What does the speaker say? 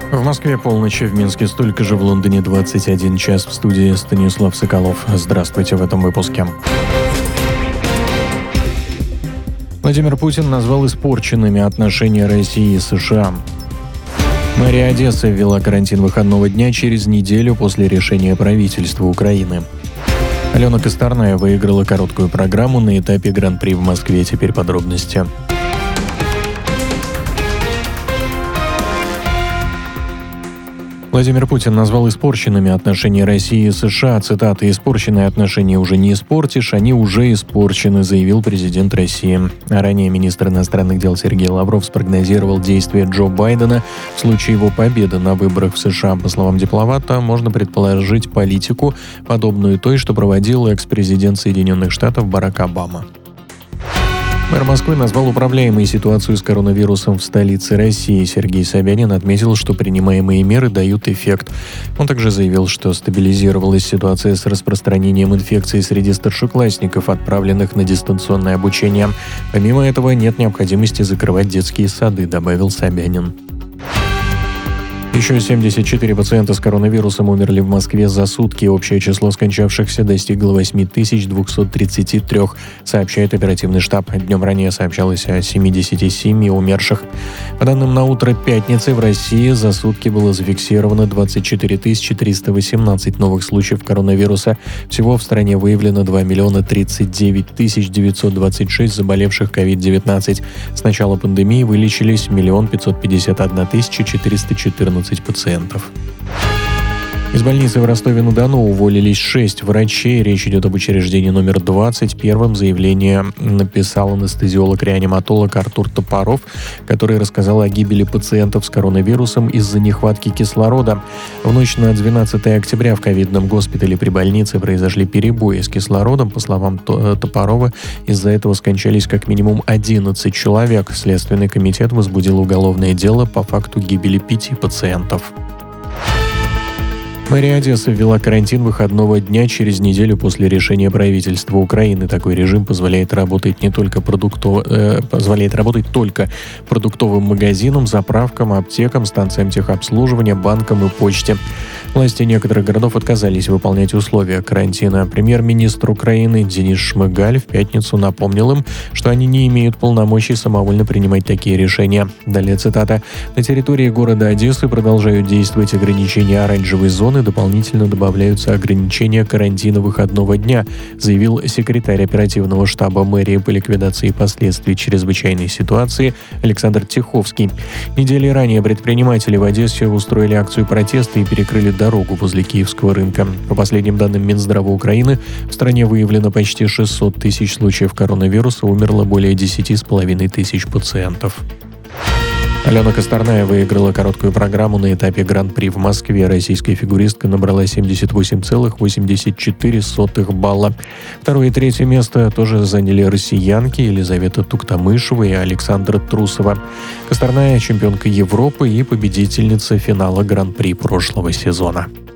В Москве полночь, в Минске столько же, в Лондоне 21 час. В студии Станислав Соколов. Здравствуйте в этом выпуске. Владимир Путин назвал испорченными отношения России и США. Мэрия Одессы ввела карантин выходного дня через неделю после решения правительства Украины. Алена Косторная выиграла короткую программу на этапе Гран-при в Москве. Теперь подробности. Владимир Путин назвал испорченными отношения России и США. Цитата: «Испорченные отношения уже не испортишь, они уже испорчены», заявил президент России. Ранее министр иностранных дел Сергей Лавров спрогнозировал действия Джо Байдена в случае его победы на выборах в США. По словам дипломата, можно предположить политику, подобную той, что проводил экс-президент Соединенных Штатов Барак Обама. Мэр Москвы назвал управляемой ситуацию с коронавирусом в столице России. Сергей Собянин отметил, что принимаемые меры дают эффект. Он также заявил, что стабилизировалась ситуация с распространением инфекции среди старшеклассников, отправленных на дистанционное обучение. Помимо этого, нет необходимости закрывать детские сады, добавил Собянин. Еще 74 пациента с коронавирусом умерли в Москве за сутки. Общее число скончавшихся достигло 8233, сообщает оперативный штаб. Днем ранее сообщалось о 77 умерших. По данным на утро пятницы, в России за сутки было зафиксировано 24 318 новых случаев коронавируса. Всего в стране выявлено 2 039 926 заболевших COVID-19. С начала пандемии вылечились 1 551 414 пациентов. Из больницы в Ростове-на-Дону уволились 6 врачей. Речь идет об учреждении номер 20. Первым заявление написал анестезиолог-реаниматолог Артур Топоров, который рассказал о гибели пациентов с коронавирусом из-за нехватки кислорода. В ночь на 12 октября в ковидном госпитале при больнице произошли перебои с кислородом. По словам Топорова, из-за этого скончались как минимум 11 человек. Следственный комитет возбудил уголовное дело по факту гибели 5 пациентов. Мэрия Одессы ввела карантин выходного дня через неделю после решения правительства Украины. Такой режим позволяет работать только продуктовым магазинам, заправкам, аптекам, станциям техобслуживания, банкам и почте. Власти некоторых городов отказались выполнять условия карантина. Премьер-министр Украины Денис Шмыгаль в пятницу напомнил им, что они не имеют полномочий самовольно принимать такие решения. Далее цитата: «На территории города Одессы продолжают действовать ограничения оранжевой зоны, дополнительно добавляются ограничения карантина выходного дня», заявил секретарь оперативного штаба мэрии по ликвидации последствий чрезвычайной ситуации Александр Тиховский. Недели ранее предприниматели в Одессе устроили акцию протеста и перекрыли дорогу возле Киевского рынка. По последним данным Минздрава Украины, в стране выявлено почти 600 тысяч случаев коронавируса, умерло более 10,5 тысяч пациентов. Алена Косторная выиграла короткую программу на этапе Гран-при в Москве. Российская фигуристка набрала 78,84 балла. Второе и третье место тоже заняли россиянки Елизавета Туктамышева и Александра Трусова. Косторная – чемпионка Европы и победительница финала Гран-при прошлого сезона.